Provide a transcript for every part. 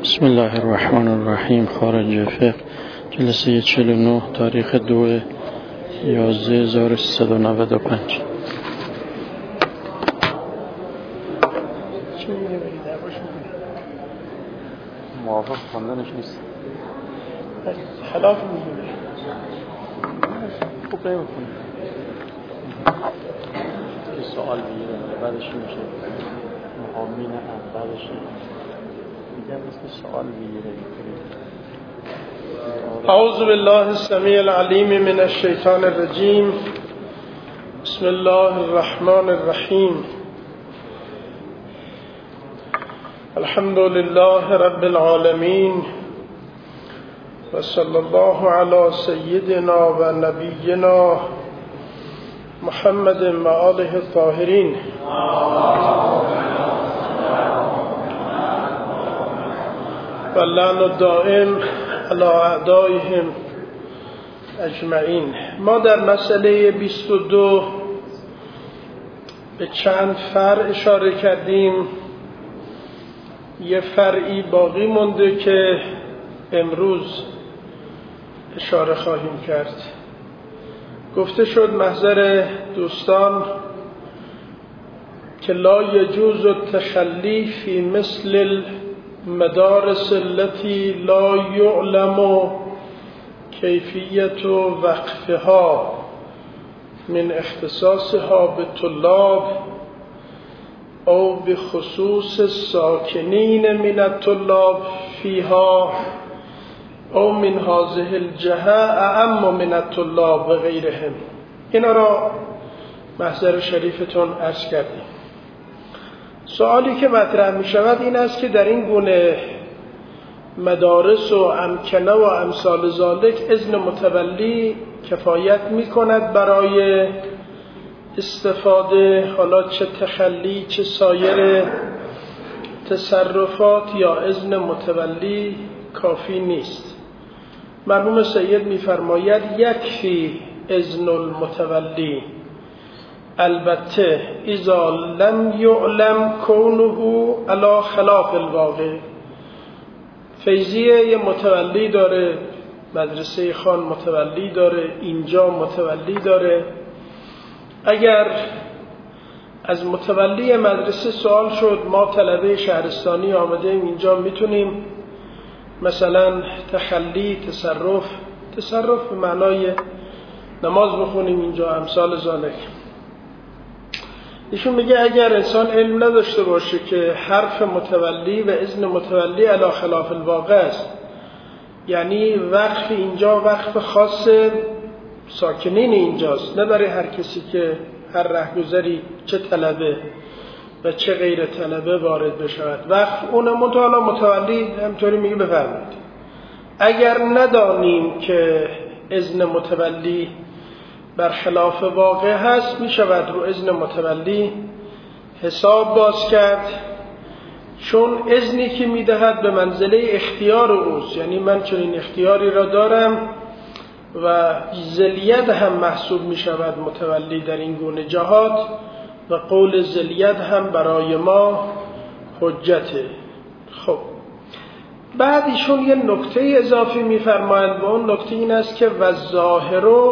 بسم الله الرحمن الرحیم. خارج فقه جلسه 49 تاریخ 2/11/1395. موافق خوندنش نیست. خلاف میگه خوب نمی‌خونه. یه سوال میگیره بعدش میشه محامین بعدش میگم مثل سوال میگیره. اعوذ بالله السمیع العلیم من الشیطان الرجیم. بسم الله الرحمن الرحیم. الحمد لله رب العالمین و صلی الله علی سیدنا و نبینا محمد و آله الطاهرین. و لعن الدائم علی اعدائهم اجمعین. ما در مسئله 22 به چند فرع اشاره کردیم. یه فرعی باقی مونده که امروز اشاره خواهیم کرد. گفته شد محضر دوستان که لا یجوز التخلی فی مثل المدارس التي لا یعلم کیفیت وقفها من اختصاصها بالطلاب او بخصوص الساکنین من الطلاب فيها او من هذه الجهة اعم من الطلاب و غیرهم. اینا را محضر شریفتون عرض کردیم. سوالی که مطرح می شود این است که در این گونه مدارس و امکنه و امثال ذالک اذن متولی کفایت می کند برای استفاده، حالا چه تخلی چه سایر تصرفات، یا اذن متولی کافی نیست؟ مرحوم سید می‌فرماید یکفی اذن المتولی، البته اذا لم یعلم کونه علی خلاف الواقع. فیضیه یه متولی داره، مدرسه خان متولی داره، اینجا متولی داره. اگر از متولی مدرسه سوال شد ما طلبه شهرستانی آمده ایم اینجا میتونیم مثلا تخلی تصرف به معنای نماز بخونیم اینجا امثال ذالک. ایشون میگه اگر انسان علم نداشته باشه که حرف متولی و اذن متولی علی خلاف الواقع است، یعنی وقف اینجا وقف خاص ساکنین اینجاست، نه برای هر کسی که هر رهگذری چه طلبه و چه غیر طلبه وارد بشود وقف اون متعالی متولی همطوری میگه بفرمایید. اگر ندانیم که اذن متولی برخلاف واقع هست میشود رو اذن متولی حساب باز کرد، چون اذنی که میدهد به منزله اختیار اوست، یعنی من چنین اختیاری را دارم و ذلیت هم محسوب می شود متولی در این گونه جهات و قول ذلیت هم برای ما حجته. خب بعد ایشون یه نکته اضافی می فرمایند و اون نکته این است که والظاهر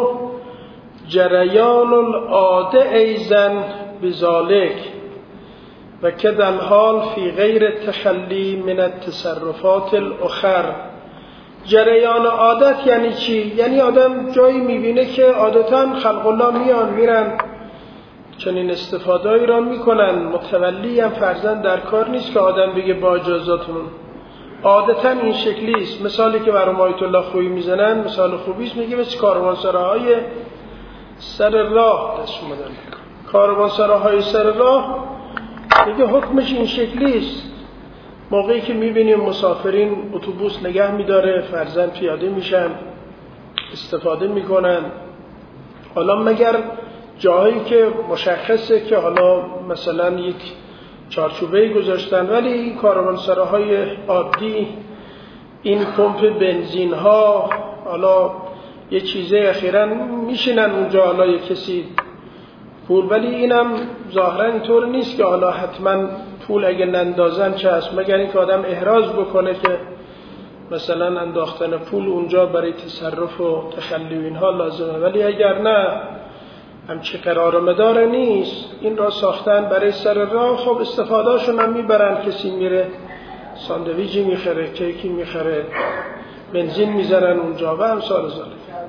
جریان العاده ایزن بذالک و که در حال فی غیر تخلی من التصرفات الاخر. جریان عادت یعنی چی؟ یعنی آدم جایی میبینه که عادتاً خلق الله میان میرن چنین استفاده‌ای را میکنن، متولی هم فرضاً در کار نیست که آدم بگه با اجازهتون. عادتاً این شکلی است. مثالی که برای آیت الله خویی میزنن مثال خوبی است، میگه مثل کاروانسراهای سر راه دست اومدن. کاروانسراهای سر راه میگه حکمش این شکلی است. موقعی که میبینیم مسافرین اتوبوس نگه میداره، فرزند پیاده میشن استفاده میکنن، حالا مگر جاهایی که مشخصه که حالا مثلا یک چارچوبه‌ای گذاشتن، ولی این کاروانسراهای عادی، این پمپ بنزین ها، حالا یه چیزه اخیراً میشینن اونجا، حالا یه کسی پول. ولی اینم ظاهرا اینطور نیست که حالا حتما پول اگه نندازن چه هست، مگر اینکه آدم احراز بکنه که مثلا انداختن پول اونجا برای تصرف و تخلی و اینها لازمه. ولی اگر نه همچه قرار مدار نیست، این را ساختن برای سر راه، خب استفادهشون هم میبرن. کسی میره ساندویجی میخره، کیکی میخره، بنزین میزنن اونجا و امثال ذالک.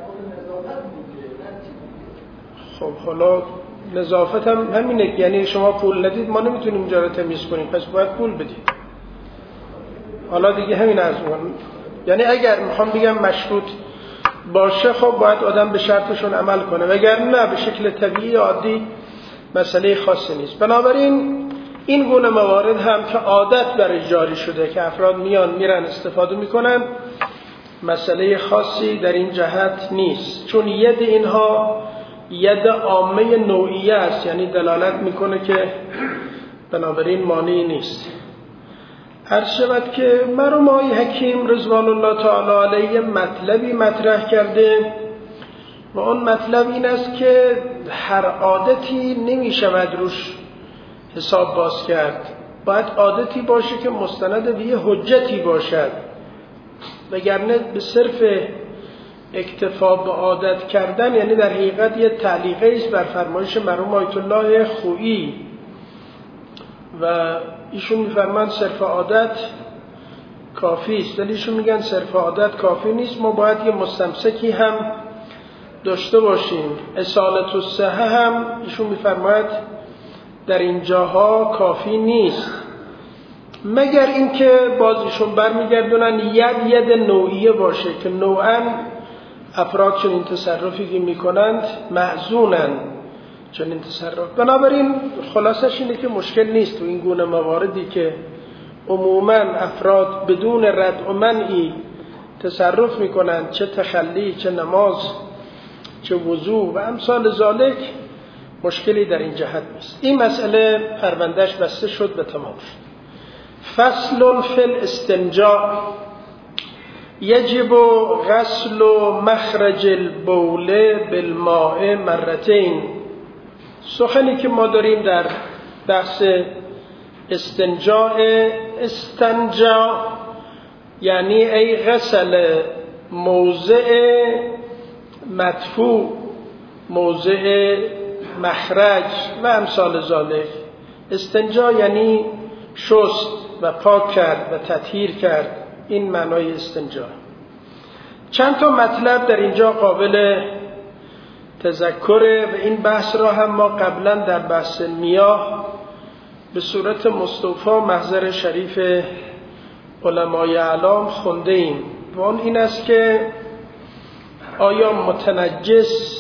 خب حالا نظافت هم همینه، یعنی شما پول ندید ما نمیتونیم اینجا رو تمیز کنیم، پس باید پول بدید. حالا دیگه همین از اون، یعنی اگر میخوام بگم مشروط باشه خب باید آدم به شرطشون عمل کنه، وگر نه به شکل طبیعی عادی مسئله خاصی نیست. بنابراین این گونه موارد هم که عادت برای جاری شده که افراد میان میرن استفاده میکنن، مسئله خاصی در این جهت نیست، چون ید اینها ید عامه نوعیه است، یعنی دلالت میکنه که بنابراین مانعی نیست. عرض شود که مرحوم آقای حکیم رضوان الله تعالی علیه مطلبی مطرح کرده و اون مطلب این است که هر عادتی نمی شود روش حساب باز کرد، باید عادتی باشه که مستند به یه حجتی باشد، وگرنه به صرف اکتفا به عادت کردن یعنی در حقیقت یه تعلیقه است بر فرمایش مرحوم آیت الله خویی و ایشون میفرمان صرف عادت کافی است، ولی ایشون میگن صرف عادت کافی نیست، ما باید یه مستمسکی هم داشته باشیم. اصالت الصحه هم ایشون میفرماید در اینجاها کافی نیست، مگر اینکه باز ایشون برمیگردونن ید نوعیه باشه که نوعاً افراد چون این تصرفی که میکنند معزونن چون این تصرف. بنابراین خلاصش اینه که مشکل نیست تو این گونه مواردی که عموماً افراد بدون رد و منعی تصرف میکنند، چه تخلی، چه نماز، چه وضو و امثال ذالک، مشکلی در این جهت نیست. این مسئله پروندهش بسته شد به تمام شد. فصل فی الاستنجاء یجب غسل مخرج البول بالماء مرتين. سخنی که ما داریم در بحث استنجا یعنی ای غسل موضع مدفوع، موضع مخرج و امثال ذالک. استنجا یعنی شست و پاک کرد و تطهیر کرد، این معنای استنجا. چند تا مطلب در اینجا قابل تذکره و این بحث را هم ما قبلا در بحث میاه به صورت مستوفی محضر شریف علمای اعلام خونده ایم و اون این است که آیا متنجس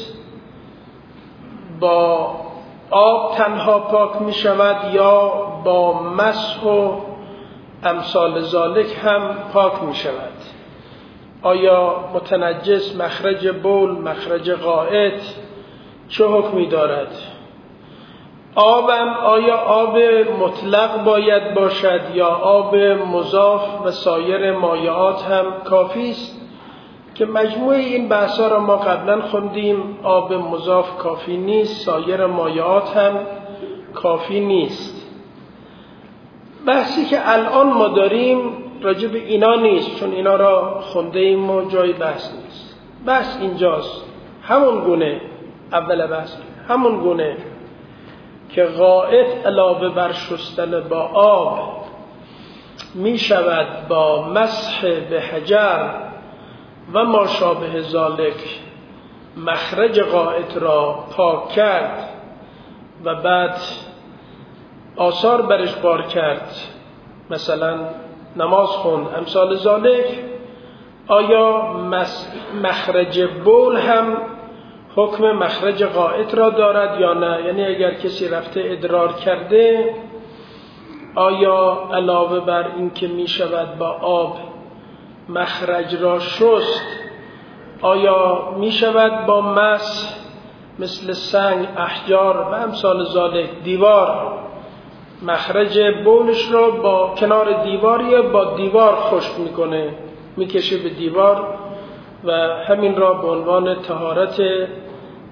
با آب تنها پاک می شود یا با مسح و امثال ذالک هم پاک می شود؟ آیا متنجس مخرج بول، مخرج غائط چه حکمی دارد؟ آبم آیا آب مطلق باید باشد یا آب مضاف و سایر مایعات هم کافی است؟ که مجموع این بحثا را ما قبلا خوندیم. آب مضاف کافی نیست، سایر مایعات هم کافی نیست. بحثی که الان ما داریم راجع به اینا نیست، چون اینا را خونده ایم و جای بحث نیست. بحث اینجاست، همون گونه اول بحث، همون گونه که غائط علاوه بر شستن با آب می شود با مسح به حجر و ما شابه ذالک مخرج غائط را پاک کرد و بعد آثار برش بار کرد، مثلا نماز خوند امثال ذالک. آیا مخرج بول هم حکم مخرج غائط را دارد یا نه؟ یعنی اگر کسی رفته ادرار کرده، آیا علاوه بر این که می شود با آب مخرج را شست، آیا می شود با مسح مثل سنگ، احجار و امثال ذالک دیوار مخرج بولش را با کنار دیواری با دیوار خشک میکنه، میکشه به دیوار و همین را به عنوان طهارت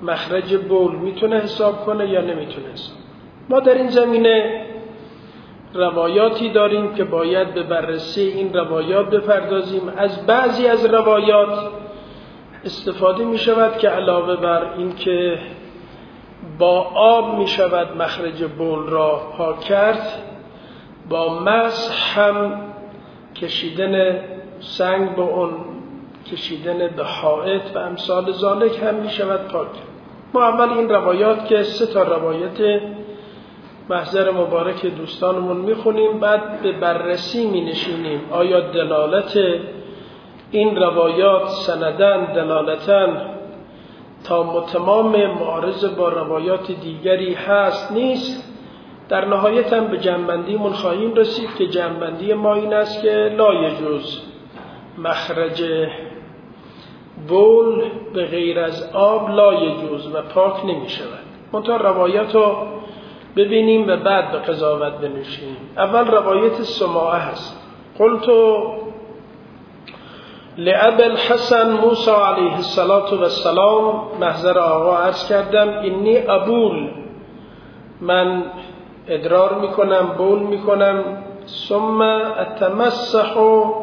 مخرج بول میتونه حساب کنه یا نمیتونه حساب. ما در این زمینه روایاتی داریم که باید به بررسی این روایات بپردازیم. از بعضی از روایات استفاده می شود که علاوه بر این که با آب می شود مخرج بول را پاک کرد، با مسح هم کشیدن سنگ به اون، کشیدن به حائط و امثال ذالک هم می شود پاک کرد. ما اول این روایات که 3 روایت محضر مبارک دوستانمون می خونیم، بعد به بررسی می نشینیم آیا دلالت این روایات سندن دلالتن تا متمام معارض با روایات دیگری هست نیست. در نهایت هم به جنبندیمون خواهیم رسید که جنبندی ما این است که لا یجوز مخرج بول به غیر از آب لا یجوز و پاک نمی شود. منتها روایت رو ببینیم و بعد به قضاوت بنشینیم. اول روایت سماعه هست. قلت لأبی الحسن موسی علیه السلام، محضر آقا عرض کردم اینی ابول، من ادرار میکنم، بول میکنم، ثم اتمسح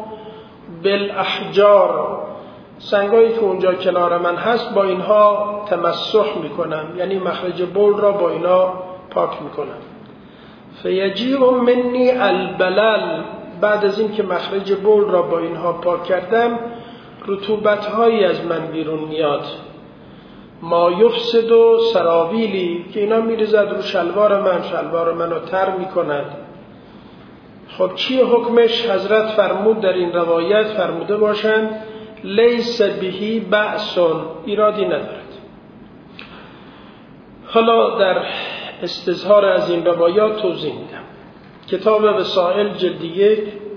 بالاحجار، سنگایی که اونجا کنار من هست با اینها تمسح میکنم، یعنی مخرج بول را با اینا پاک میکنم. فیجیء منی البلل، بعد از این که مخرج بول را با اینها پاک کردم رطوبت‌هایی از من بیرون میاد، ما یفسد و سراویلی، که اینا میریزد رو شلوار من، شلوار منو تر میکند. خب چی حکمش؟ حضرت فرمود در این روایت فرموده باشند لیس بهی بأسون، ایرادی ندارد. حالا در استظهار از این روایات توضیح میدم. کتاب وسائل جلد 1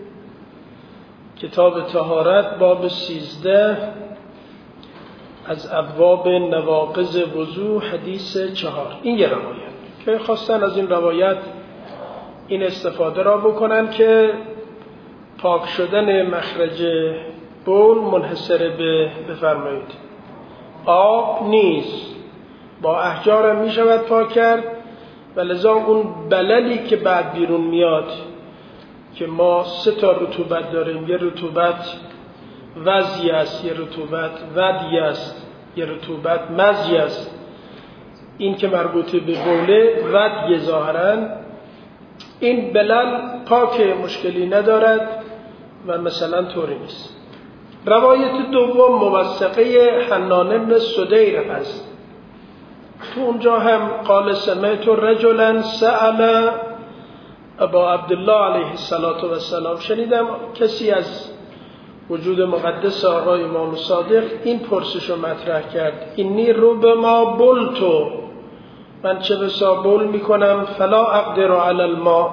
کتاب طهارت باب 13 از ابواب نواقض وضو حدیث 4. این یه روایت که خواستن از این روایت این استفاده را بکنن که پاک شدن مخرج بول منحصر به بفرمایید آب نیست، با احجار هم می شود پاک کرد و لذا اون بللی که بعد بیرون میاد که ما 3 رطوبت داریم، یه رطوبت وضعی است، یه رطوبت ودی است، یه رطوبت مزی است. این که مربوط به بوله ودی ظاهراً، این بلل پاک، مشکلی ندارد و مثلا طوری نیست. روایت دوم موثقه حنان بن سدیر است. تو اونجا هم قال سمعت رجلا سأل ابا عبدالله علیه السلام، شنیدم کسی از وجود مقدس آقای امام صادق این پرسش رو مطرح کرد، اینی ربما بلتو، من چه بسا بول میکنم، فلا اقدر علی الماء،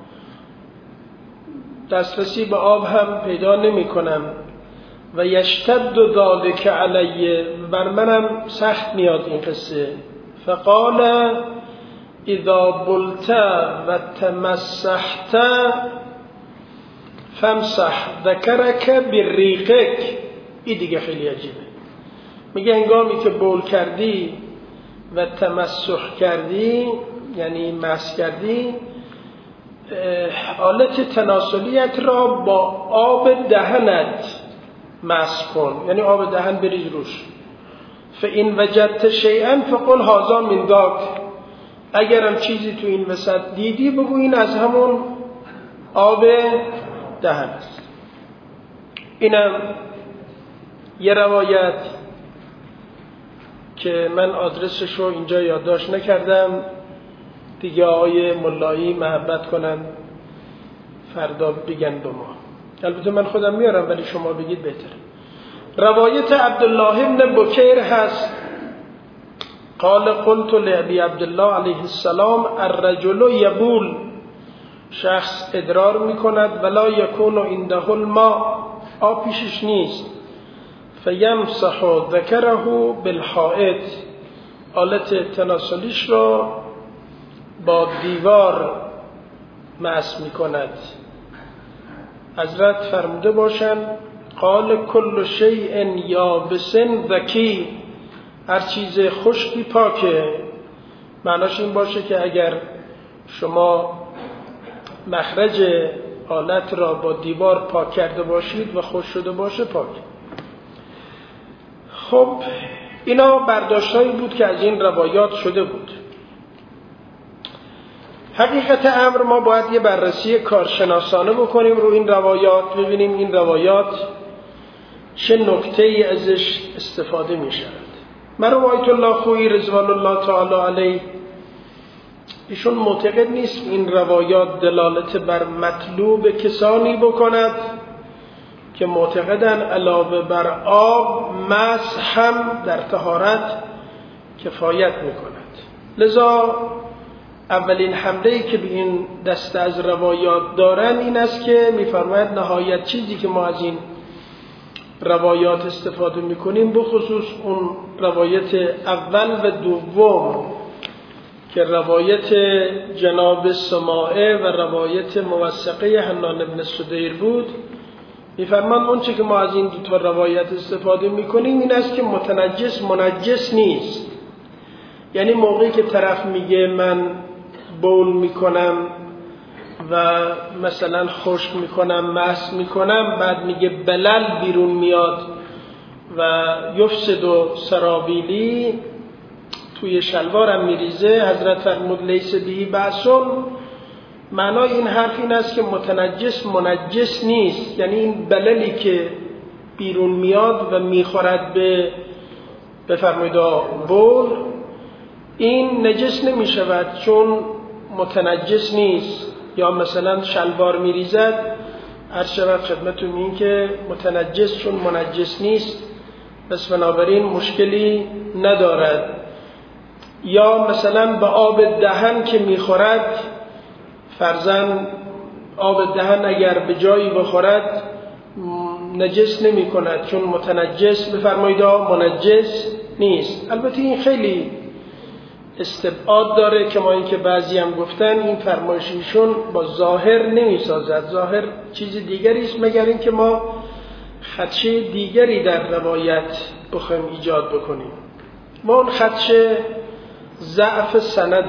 دسترسی به آب هم پیدا نمی کنم، و یشتد ذلک علیه، بر منم سخت میاد این قصه. فقال اذا بلت و تمسحت فامسح ذکرک بریقک. این دیگه خیلی عجیبه. میگه هنگامی که بول کردی و تمسح کردی یعنی مسح کردی، آلت تناسلیت را با آب دهنت مسح کن، یعنی آب دهن بریز روش. فإن وجدت شیئا فقل هذا من ذاک، اگرم چیزی تو این وسط دیدی بگو این از همون آب دهن است. اینم یه روایت که من آدرسش رو اینجا یادداشت نکردم، دیگه آقای ملایی محبت کنن فردا بگن به ما، البته من خودم میارم ولی شما بگید بهتره. روایت عبدالله ابن بکیر هست، قال قلت لأبی عبدالله علیه السلام الرجل یبول، شخص ادرار میکند ولا یکون عنده الماء، آب پیشش نیست، فیمسح ذکره بالحائط، آلت تناسلیش را با دیوار مسح میکند. حضرت فرموده باشند قال کل شیء یابس ذکی، هر چیز خشکی پاکه، معناش این باشه که اگر شما مخرج آلت را با دیوار پاک کرده باشید و خشک شده باشه پاک. خب اینا برداشتایی بود که از این روایات شده بود. حقیقت امر ما باید یه بررسی کارشناسانه بکنیم رو این روایات، ببینیم این روایات چه نکته‌ای ازش استفاده می شود. مرحوم آیت الله خویی رضوان الله تعالی علیه ایشون معتقد نیست این روایات دلالت بر مطلوب کسانی بکند که معتقدن علاوه بر آب مسح هم در طهارت کفایت میکند. لذا اولین حمله‌ای که به این دسته از روایات دارن این است که میفرماید نهایت چیزی که ما از این روایات استفاده میکنیم بخصوص اون روایت اول و دوم که روایت جناب سماعه و روایت موثقه حنان بن سدیر بود، میفرمان اون چی که ما از این دو تا روایت استفاده میکنیم این است که متنجس منجس نیست. یعنی موقعی که طرف میگه من بول میکنم و مثلا خشک میکنم مسح میکنم، بعد میگه بلل بیرون میاد و یفسد و سرابیلی توی شلوارم میریزه، حضرت فرمود لیس بهی بأسون، معنای این حرف این است که متنجس منجس نیست. یعنی این بللی که بیرون میاد و میخورد به بفرمایید بول، این نجس نمیشود چون متنجس نیست. یا مثلا شلوار میریزد، عرض شود خدمتتون این که متنجس چون منجس نیست پس بنابراین مشکلی ندارد. یا مثلا به آب دهن که میخورد، فرضاً آب دهن اگر به جایی بخورد نجس نمی کند چون متنجس بفرمایید منجس نیست. البته این خیلی استبعاد داره که ما این که بعضی هم گفتن این فرمایشیشون با ظاهر نمی سازد. ظاهر چیز دیگری است مگر این که ما خدشه دیگری در روایت بخوایم ایجاد بکنیم. ما اون خدشه ضعف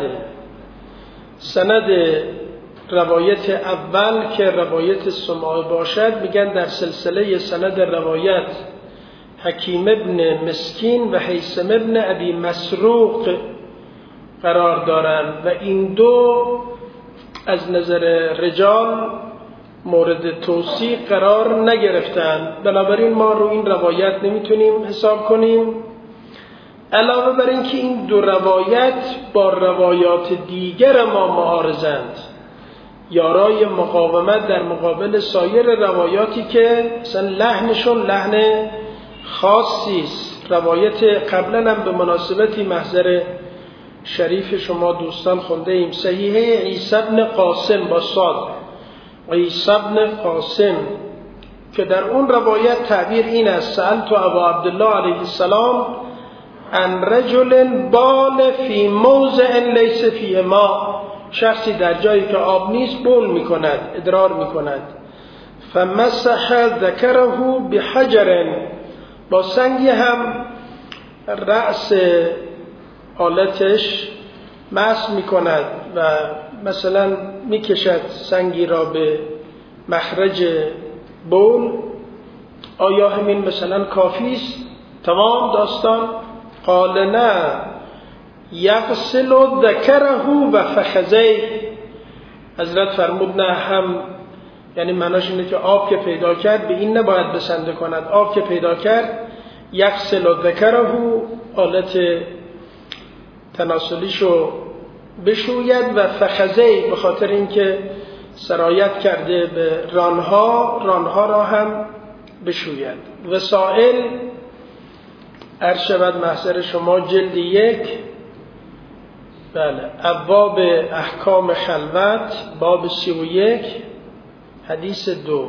سند روایت اول که روایت سماع باشد، میگن در سلسله سند روایت حکیم ابن مسکین و حیثم ابن ابی مسروق قرار دارند و این دو از نظر رجال مورد توثیق قرار نگرفتند. بنابراین ما رو این روایت نمیتونیم حساب کنیم. علاوه بر این که این دو روایت با روایات دیگر ما معارضند، یارای مقاومت در مقابل سایر روایاتی که مثلا لحنشون لحن خاصی است. روایت قبلا هم به مناسبتی محضر شریف شما دوستان خونده ایم، صحیحه عیسی بن قاسم با صاد، عیسی بن قاسم، که در اون روایت تعبیر این است: سألت ابا عبدالله علیه السلام ان رجل بال فی موضع لیس فیه ماء، شخصی در جایی که آب نیست بول میکند، ادرار میکند. فمسح ذکره بحجر، با سنگی هم رأس آلتش مسح میکند و مثلا میکشد سنگی را به مخرج بول. آیا همین مثلا کافی است؟ تمام داستان؟ قال نه، یغسل ذکره و فخذیه. حضرت فرمود نه، هم یعنی معناش اینه که آب که پیدا کرد به این نباید بسنده کند، آب که پیدا کرد یغسل ذکره، آلت تناسلیشو بشوید و فخذیه، به خاطر اینکه سرایت کرده به رانها را هم بشوید. وسائل عرض شود محضر شما جلد 1، بله، ابواب احکام خلوت باب 31 حدیث 2.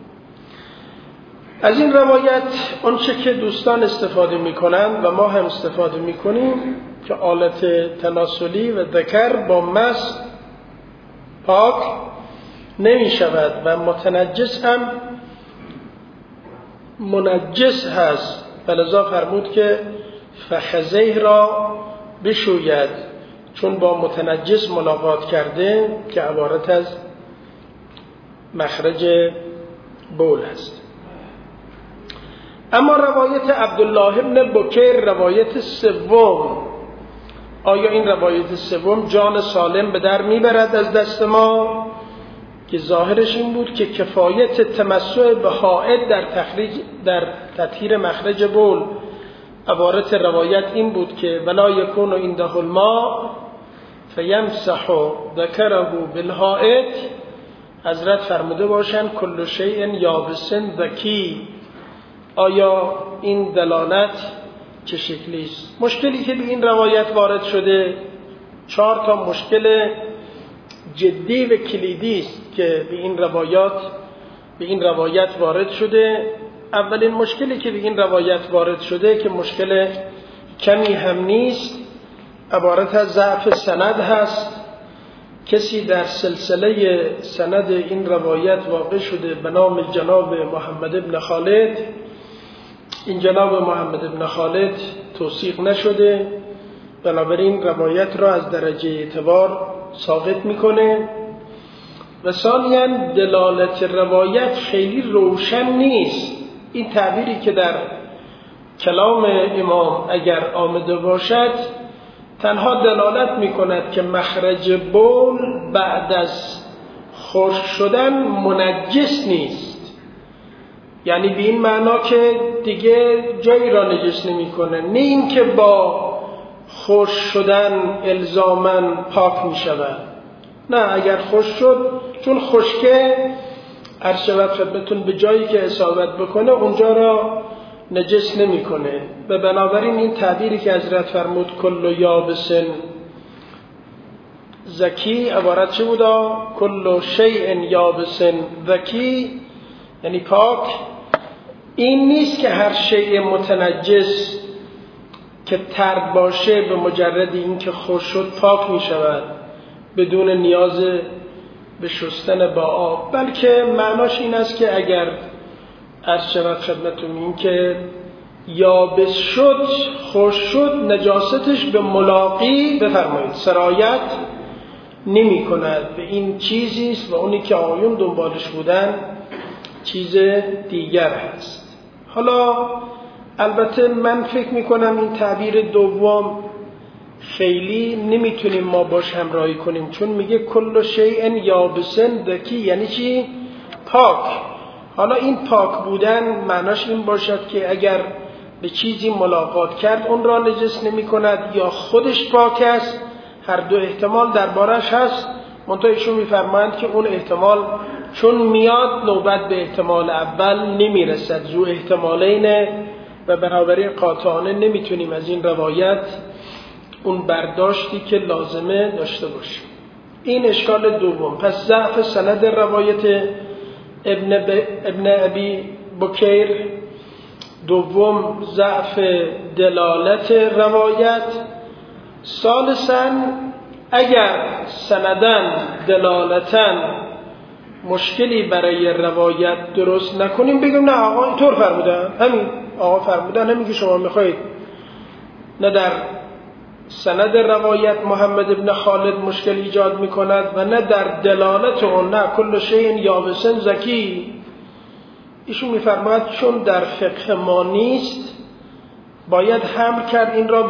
از این روایت آنچه که دوستان استفاده میکنند و ما هم استفاده میکنیم که آلت تناسلی و ذکر با مس پاک نمی شود و متنجس هم منجس هست. فلذا فرمود که فخذه را بشوید چون با متنجس ملاقات کرده، که عبارت از مخرج بول است. اما روایت عبدالله ابن بکیر، روایت سوم، آیا این روایت سوم جان سالم به در میبرد از دست ما؟ که ظاهرش این بود که کفایت تمسح به حائط در تطهیر مخرج بول. عبارت روایت این بود که ولا یکون عنده الماء فیمسح ذکره بالحائط. حضرت فرموده باشند کل شیء یابس ذکی. آیا این دلالت چه شکلی است؟ مشکلی که به این روایت وارد شده 4 تا مشکل جدی و کلیدی است که به این روایت وارد شده. اولین مشکلی که به این روایت وارد شده که مشکل کمی هم نیست، عبارت از ضعف سند هست. کسی در سلسله سند این روایت واقع شده به نام جناب محمد ابن خالد. این جناب محمد ابن خالد توثیق نشده، بنابراین روایت را از درجه اعتبار ساقط میکنه. و ثانیاً دلالت روایت خیلی روشن نیست. این تعبیری که در کلام امام اگر آمده باشد تنها دلالت میکند که مخرج بول بعد از خشک شدن منجس نیست، یعنی به این معنا که دیگه جایی را نجس نمیکنه، نه این که با خشک شدن الزاماً پاک میشود. نه، اگر خشک شد، چون خشکه عرض شود خدمتون به جایی که اصابت بکنه اونجا را نجس نمیکنه. و بنابراین این تعبیری که حضرت فرمود کل یابس ذکی، عبارت چه بودا؟ کل شیء یابس ذکی، یعنی پاک. این نیست که هر شیء متنجس که ترد باشه به مجرد این که خشک شد پاک می شود بدون نیاز به شستن با آب، بلکه معناش این است که اگر عرض شود خدمتون این که یابس شد، خشک شد، نجاستش به ملاقی بفرمایید سرایت نمی کند. به این چیزی است و اونی که آقایون دنبالش بودن چیز دیگر هست. حالا البته من فکر می کنم این تعبیر دوم خیلی نمیتونیم ما باش همراهی کنیم، چون میگه کل شیء یابس ذکی، یعنی چی؟ پاک. حالا این پاک بودن معناش این باشد که اگر به چیزی ملاقات کرد اون را نجس نمی کند یا خودش پاک است. هر دو احتمال دربارش هست، منتها ایشون میفرمایند که اون احتمال چون میاد نوبت به احتمال اول نمیرسد، ذو احتمالین، و بنابراین قاطعانه نمیتونیم از این روایت اون برداشتی که لازمه داشته باشیم. این اشکال دوم. پس ضعف سند روایت ابن ابی بکیر. دوم، ضعف دلالت روایت. ثالثاً اگر سندن دلالتاً مشکلی برای روایت درست نکنیم بگیم نه آقا اینطور فرمودن، همین آقا فرمودن، همین که شما میخواید. نه در سند روایت محمد ابن خالد مشکل ایجاد میکند و نه در دلالت اون، نه کل شیء یابس ذکی. ایشون میفرماید چون در فقه ما نیست باید حمل کرد این را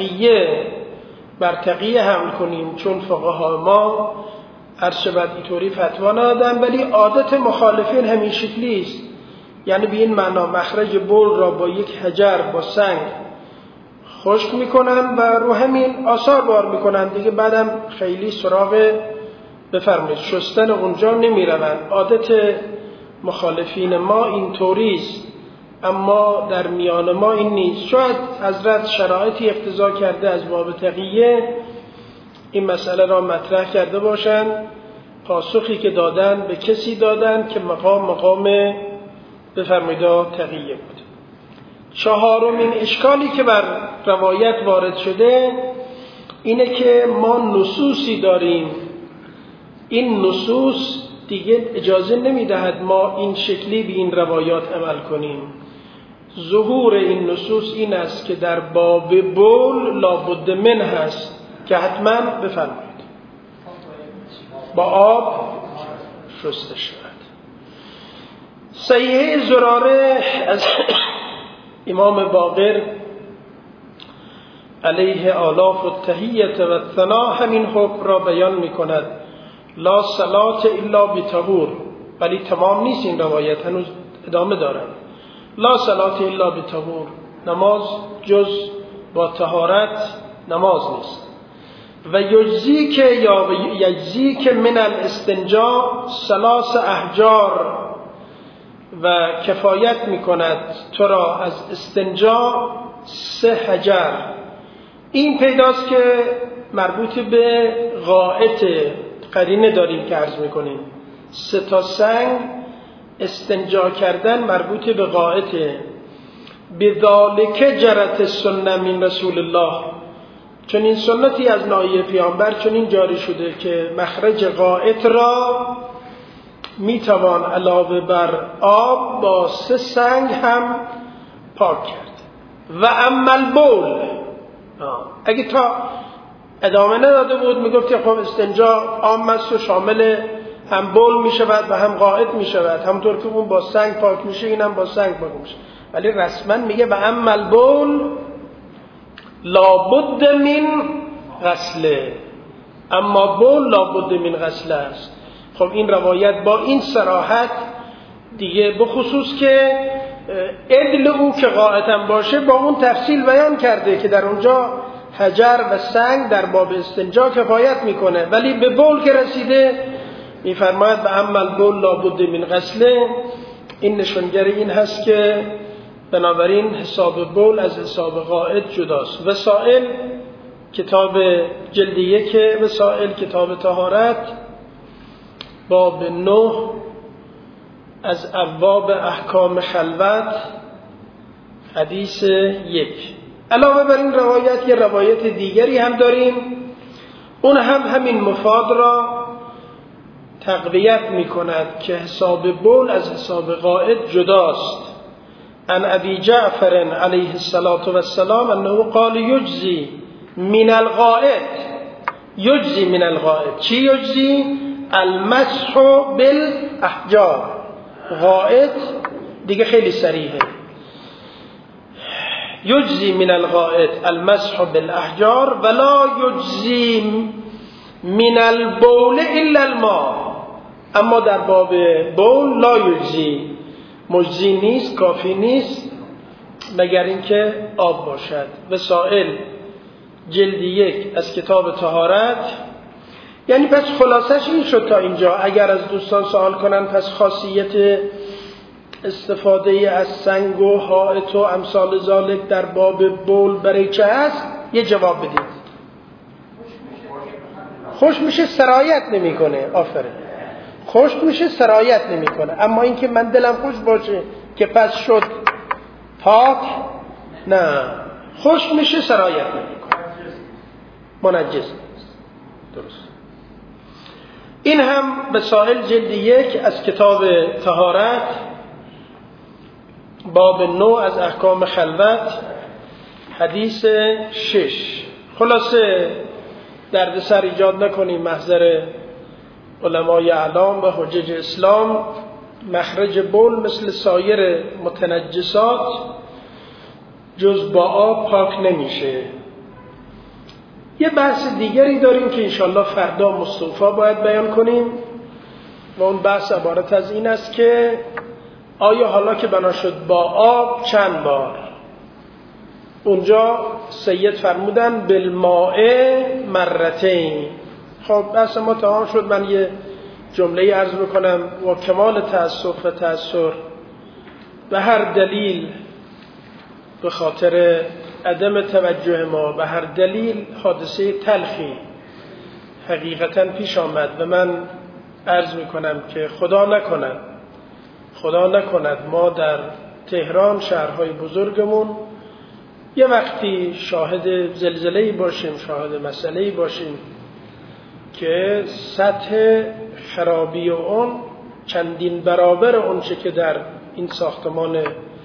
بر تقیه حمل کنیم، چون فقها ما عرض شود اینطوری فتوا ندادن، ولی عادت مخالفین همین شکلی است. یعنی به این معنا مخرج بول را با یک حجر با سنگ خشک میکنن و رو همین آثار بار میکنن دیگه، بعدم خیلی سراغ بفرمایید شستن اونجا نمیروند. عادت مخالفین ما این طوریست، اما در میان ما این نیست. شاید حضرت شرایطی اقتضا کرده از باب تقیه این مسئله را مطرح کرده باشند. پاسخی که دادن به کسی دادن که مقام بفرمایید تقیه بود. چهارمین اشکالی که بر روایت وارد شده اینه که ما نصوصی داریم، این نصوص دیگه اجازه نمیدهد ما این شکلی به این روایات عمل کنیم. ظهور این نصوص این است که در باب بول لابد من هست که حتما بفرمایید با آب شسته شود. صحیحه زراره از امام باقر علیه آلاف التحیة و الثنا همین حکم را بیان می کند. لا صلاة الا بطهور، ولی تمام نیست این روایت، هنوز ادامه دارد. لا صلاة الا بطهور، نماز جز با طهارت نماز نیست. و یجزیک یا یجزیک من الاستنجا 3 احجار، و کفایت می کند تو را از استنجا 3 حجر. این پیداست که مربوط به غائط قرینه داریم که عرض می کنیم. 3 تا سنگ استنجا کردن مربوط به غائطه. بذالک جرت السنه من رسول الله، چون این سنتی از ناحیه پیامبر چون این جاری شده که مخرج غائط را میتوان علاوه بر آب با 3 سنگ هم پاک کرد. و اما البول، اگه تا ادامه نداده بود میگفت خب استنجا عام است و شامل هم بول میشود و هم غائط میشود، همونطور که اون با سنگ پاک میشه اینم با سنگ پاک میشه، ولی رسما میگه و اما البول لابد من غسله، اما بول لابد من غسله است. خب این روایت با این صراحت دیگه، بخصوص که عدل او که غائطم باشه با اون تفصیل بیان کرده که در اونجا حجر و سنگ در باب استنجا کفایت میکنه، ولی به بول که رسیده میفرماید و اما البول لابد من غسله. این نشانگر این هست که بنابراین حساب بول از حساب غائط جداست. وسائل کتاب جلد 1 وسائل کتاب طهارت باب 9 از ابواب احکام خلوت حدیث 1. علاوه بر این روایت یه روایت دیگری هم داریم، اون هم همین مفاد را تقویت می کند که حساب بول از حساب غائط جداست. عن ابی جعفر علیه السلام انه قال یجزی من الغائط، یجزی من الغائط. چی یجزی؟ المسح بالاحجار. غائط دیگه خیلی صریحه. یجزی من الغائط المسح بالاحجار ولا یجزی من البول الا الماء. اما در باب بول لا یجزی، مجزی نیست، کافی نیست مگر اینکه آب باشد. وسائل جلد 1 از کتاب طهارت. یعنی پس خلاصش این شد تا اینجا. اگر از دوستان سوال کنن پس خاصیت استفاده از سنگ و حائط و امثال ذالک در باب بول برای چه هست، یه جواب بدید. خوش میشه سرایت نمیکنه. آفرین، خوش میشه سرایت نمیکنه. اما اینکه من دلم خوش باشه که پس شد پاک، نه، خوش میشه سرایت نمیکنه، منجس نیست. درست. این هم به سائل جلد 1 از کتاب طهارت باب 9 از احکام خلوت حدیث 6. خلاصه دردسر ایجاد نکنیم، محضر علمای اعلام و حجج اسلام مخرج بول مثل سایر متنجسات جز با آب پاک نمیشه. یه بحث دیگری داریم که انشالله فردا مستوفا باید بیان کنیم و اون بحث عبارت از این است که آیا حالا که بنا شد با آب چند بار؟ اونجا سید فرمودن بالماء مرتین. خب بحث ما تمام شد. من یه جمله عرض بکنم و کمال تأسف و تأثر به هر دلیل به خاطر عدم توجه ما به هر دلیل حادثه تلخی حقیقتا پیش آمد و من عرض میکنم که خدا نکند ما در تهران شهرهای بزرگمون یه وقتی شاهد زلزله‌ای باشیم، شاهد مسئله‌ای باشیم که سطح خرابی اون چندین برابر اون چه که در این ساختمان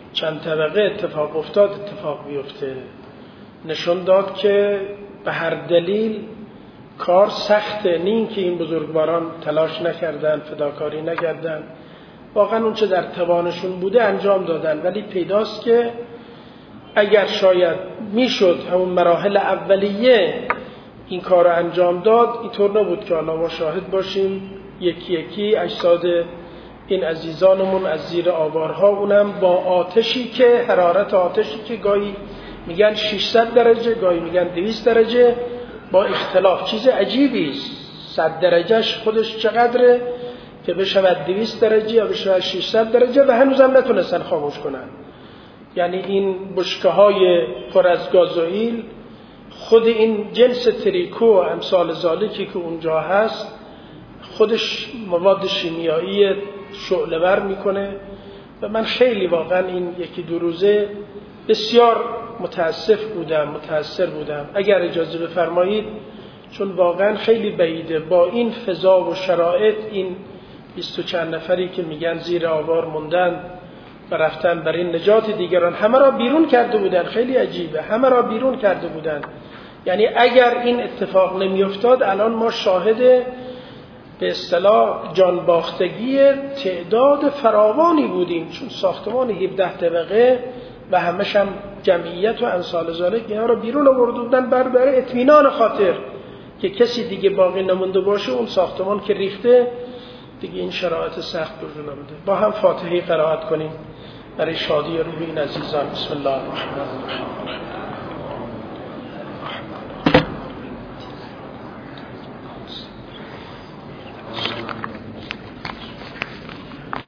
چند طبقه اتفاق افتاد اتفاق بیفته. نشون داد که به هر دلیل کار سخته، نه اینکه این بزرگواران تلاش نکردن، فداکاری نکردن، واقعا اون چه در توانشون بوده انجام دادن، ولی پیداست که اگر شاید میشد همون مراحل اولیه این کار رو انجام داد، اینطور نبود که حالا ما شاهد باشیم یکی یکی اجساد این عزیزانمون از زیر آوارها، اونم با آتشی که حرارت آتشی که گاهی میگن 600 درجه گاهی میگن 200 درجه، با اختلاف چیز عجیبی است. 100 درجهش خودش چقدره که بشود 200 درجه یا بشود 600 درجه و هنوزم نتونستن خاموش کنن. یعنی این بشکه‌های پر از گازوئیل، خود این جنس تریکو و امثال ذالکی که اونجا هست خودش مواد شیمیایی شعله‌ور میکنه و من خیلی واقعا این یکی دو روزه بسیار متأثر بودم. اگر اجازه بفرمایید، چون واقعا خیلی بعیده با این فضا و شرایط، این 20 و چند نفری که میگن زیر آوار موندن و رفتن برای نجات دیگران، همه را بیرون کرده بودن. خیلی عجیبه، همه را بیرون کرده بودن. یعنی اگر این اتفاق نمیافتاد الان ما شاهد به اصطلاح جانباختگی تعداد فراوانی بودیم، چون ساختمان 17 طبقه و همش هم جمعیت و امثال ذالک اینا رو بیرون آورده بودن برای اطمینان خاطر که کسی دیگه باقی نمونده باشه. اون ساختمان که ریخته دیگه این شرایط سخت وجود نمیده. با هم فاتحه قرائت کنیم برای شادی روح این عزیزان. بسم الله الرحمن الرحیم.